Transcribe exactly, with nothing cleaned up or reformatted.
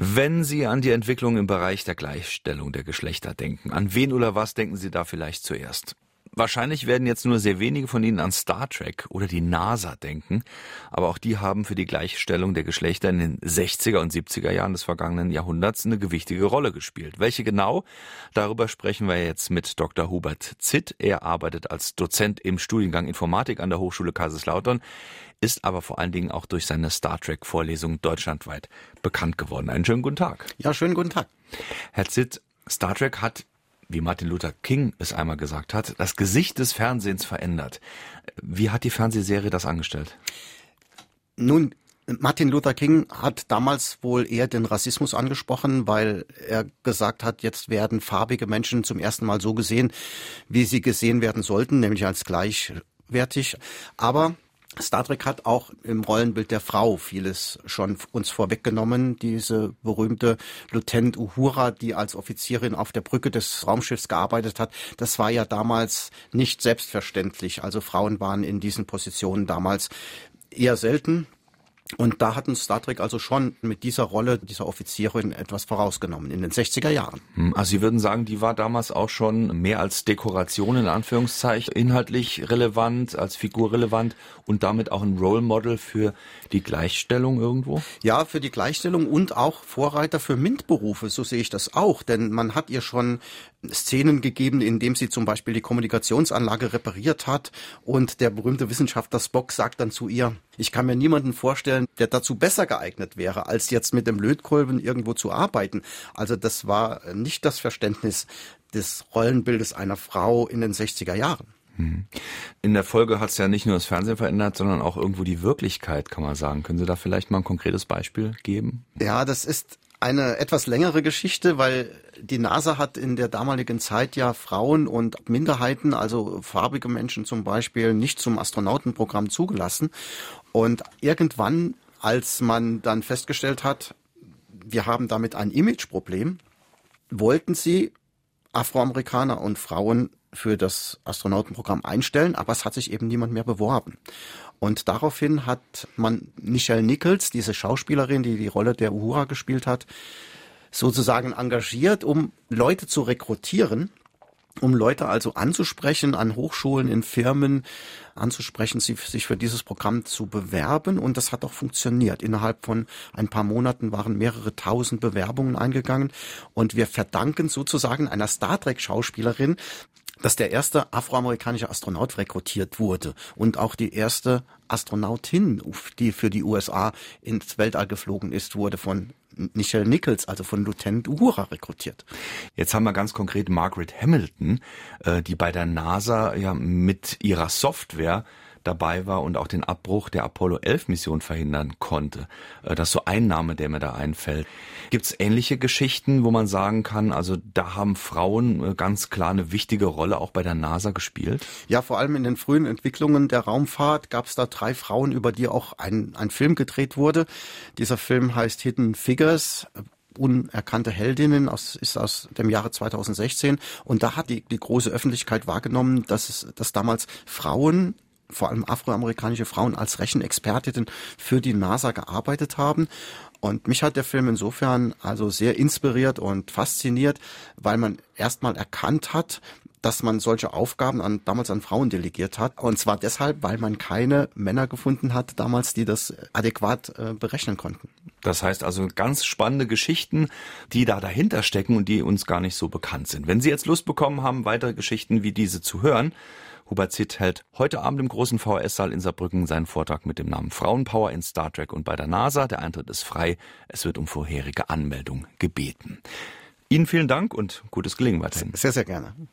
Wenn Sie an die Entwicklung im Bereich der Gleichstellung der Geschlechter denken, an wen oder was denken Sie da vielleicht zuerst? Wahrscheinlich werden jetzt nur sehr wenige von Ihnen an Star Trek oder die NASA denken, aber auch die haben für die Gleichstellung der Geschlechter in den sechziger und siebziger Jahren des vergangenen Jahrhunderts eine gewichtige Rolle gespielt. Welche genau? Darüber sprechen wir jetzt mit Doktor Hubert Zitt. Er arbeitet als Dozent im Studiengang Informatik an der Hochschule Kaiserslautern, ist aber vor allen Dingen auch durch seine Star Trek-Vorlesung deutschlandweit bekannt geworden. Einen schönen guten Tag. Ja, schönen guten Tag. Herr Zitt, Star Trek hat, wie Martin Luther King es einmal gesagt hat, das Gesicht des Fernsehens verändert. Wie hat die Fernsehserie das angestellt? Nun, Martin Luther King hat damals wohl eher den Rassismus angesprochen, weil er gesagt hat, jetzt werden farbige Menschen zum ersten Mal so gesehen, wie sie gesehen werden sollten, nämlich als gleichwertig. Aber Star Trek hat auch im Rollenbild der Frau vieles schon uns vorweggenommen. Diese berühmte Lieutenant Uhura, die als Offizierin auf der Brücke des Raumschiffs gearbeitet hat, das war ja damals nicht selbstverständlich. Also Frauen waren in diesen Positionen damals eher selten. Und da hat uns Star Trek also schon mit dieser Rolle, dieser Offizierin etwas vorausgenommen in den sechziger Jahren. Also Sie würden sagen, die war damals auch schon mehr als Dekoration in Anführungszeichen inhaltlich relevant, als Figur relevant und damit auch ein Role Model für die Gleichstellung irgendwo? Ja, für die Gleichstellung und auch Vorreiter für MINT-Berufe, so sehe ich das auch. Denn man hat ihr schon Szenen gegeben, in dem sie zum Beispiel die Kommunikationsanlage repariert hat und der berühmte Wissenschaftler Spock sagt dann zu ihr, ich kann mir niemanden vorstellen, der dazu besser geeignet wäre, als jetzt mit dem Lötkolben irgendwo zu arbeiten. Also das war nicht das Verständnis des Rollenbildes einer Frau in den sechziger Jahren. In der Folge hat es ja nicht nur das Fernsehen verändert, sondern auch irgendwo die Wirklichkeit, kann man sagen. Können Sie da vielleicht mal ein konkretes Beispiel geben? Ja, das ist eine etwas längere Geschichte, weil die NASA hat in der damaligen Zeit ja Frauen und Minderheiten, also farbige Menschen zum Beispiel, nicht zum Astronautenprogramm zugelassen. Und irgendwann, als man dann festgestellt hat, wir haben damit ein Imageproblem, wollten sie Afroamerikaner und Frauen für das Astronautenprogramm einstellen, aber es hat sich eben niemand mehr beworben. Und daraufhin hat man Nichelle Nichols, diese Schauspielerin, die die Rolle der Uhura gespielt hat, sozusagen engagiert, um Leute zu rekrutieren, um Leute also anzusprechen, an Hochschulen, in Firmen anzusprechen, sie sich für dieses Programm zu bewerben. Und das hat auch funktioniert. Innerhalb von ein paar Monaten waren mehrere tausend Bewerbungen eingegangen. Und wir verdanken sozusagen einer Star Trek-Schauspielerin, dass der erste afroamerikanische Astronaut rekrutiert wurde und auch die erste Astronautin, die für die U S A ins Weltall geflogen ist, wurde von Nichelle Nichols, also von Lieutenant Uhura, rekrutiert. Jetzt haben wir ganz konkret Margaret Hamilton, die bei der NASA ja mit ihrer Software dabei war und auch den Abbruch der Apollo elf Mission verhindern konnte. Das ist so ein Name, der mir da einfällt. Gibt es ähnliche Geschichten, wo man sagen kann, also da haben Frauen ganz klar eine wichtige Rolle auch bei der NASA gespielt? Ja, vor allem in den frühen Entwicklungen der Raumfahrt gab es da drei Frauen, über die auch ein, ein Film gedreht wurde. Dieser Film heißt Hidden Figures. Unerkannte Heldinnen aus, ist aus dem Jahre zweitausendsechzehn. Und da hat die, die große Öffentlichkeit wahrgenommen, dass es, dass damals Frauen, vor allem afroamerikanische Frauen, als Rechenexpertinnen für die NASA gearbeitet haben. Und mich hat der Film insofern also sehr inspiriert und fasziniert, weil man erstmal erkannt hat, dass man solche Aufgaben an, damals an Frauen delegiert hat. Und zwar deshalb, weil man keine Männer gefunden hat damals, die das adäquat äh, berechnen konnten. Das heißt also ganz spannende Geschichten, die da dahinter stecken und die uns gar nicht so bekannt sind. Wenn Sie jetzt Lust bekommen haben, weitere Geschichten wie diese zu hören, Hubert Zitt hält heute Abend im großen V H S-Saal in Saarbrücken seinen Vortrag mit dem Namen Frauenpower in Star Trek und bei der NASA. Der Eintritt ist frei. Es wird um vorherige Anmeldung gebeten. Ihnen vielen Dank und gutes Gelingen weiterhin. Sehr, sehr gerne.